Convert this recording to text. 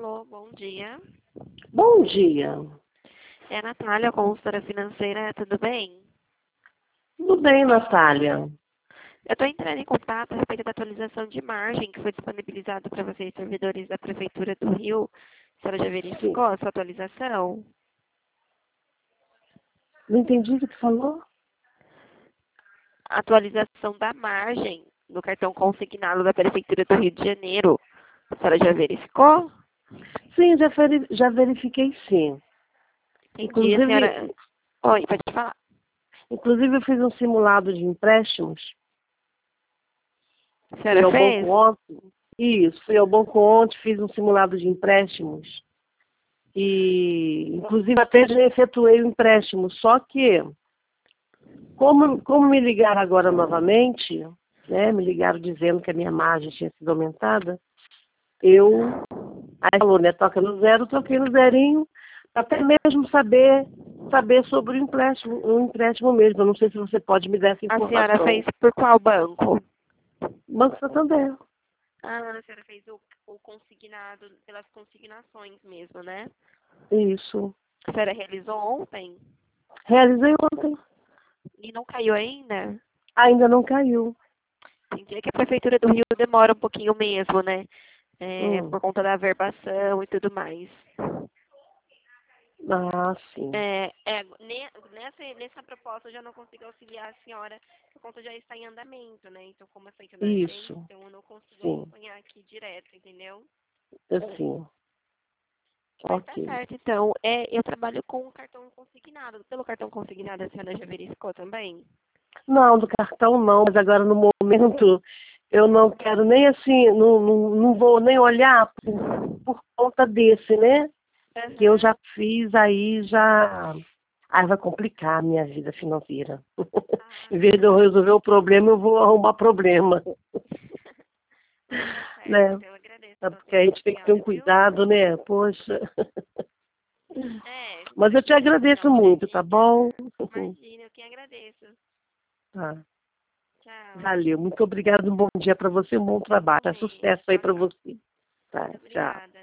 Alô, bom dia. Bom dia. É a Natália, consultora financeira, tudo bem? Tudo bem, Natália? Eu estou entrando em contato a respeito da atualização de margem que foi disponibilizada para vocês, servidores da Prefeitura do Rio. A senhora já Sim. verificou a sua atualização? Não entendi o que tu falou? A atualização da margem do cartão consignado da Prefeitura do Rio de Janeiro. A senhora já verificou? Sim, já verifiquei sim. Entendi, a senhora... Oi, pode falar. Inclusive eu fiz um simulado de empréstimos. A Fui senhora ao fez? banco ontem. Isso, fui ao banco ontem, fiz um simulado de empréstimos. E, inclusive, até já efetuei o empréstimo. Só que, como me ligaram agora novamente, né, me ligaram dizendo que a minha margem tinha sido aumentada, aí falou, né, toca no zero, toquei no zerinho, até mesmo saber sobre o empréstimo mesmo. Eu não sei se você pode me dar essa A senhora informação. fez por qual banco? Banco Santander. Ah, a senhora fez o consignado pelas consignações mesmo, né? Isso. A senhora realizou ontem Realizei ontem. e não caiu ainda? Ainda não caiu. Tem dia que a Prefeitura do Rio demora um pouquinho mesmo, né? Hum. Por conta da averbação e tudo mais. Ah, sim. Nessa proposta eu já não consigo auxiliar a senhora, por conta já está em andamento, né? Então, como é feito na agência, Isso. então eu não consigo Sim. acompanhar aqui direto, entendeu? Assim. Mas tá Ok. certo, então. Eu trabalho com cartão consignado. Pelo cartão consignado, a senhora já verificou também? Não, do cartão não, mas agora no momento eu não quero nem assim, não vou nem olhar por conta desse, né? Que eu Aham. já fiz aí, já. Aí vai complicar a minha vida financeira. Ah, Em vez de eu tá. resolver o problema, eu vou arrumar problema, Não, tá certo. né? Então eu agradeço É pela porque a atenção gente tem que ter um desviada, viu? cuidado, né? Poxa. Se Mas tiver eu te que dar agradeço uma muito, tá olhadinha, bom? imagina, eu que agradeço. Tá. Tchau. Valeu. Muito obrigada. Um bom dia para você, um bom trabalho. Tá? Igualmente. Sucesso aí Tchau, para tchau. você. Tá, Muito tchau. obrigada.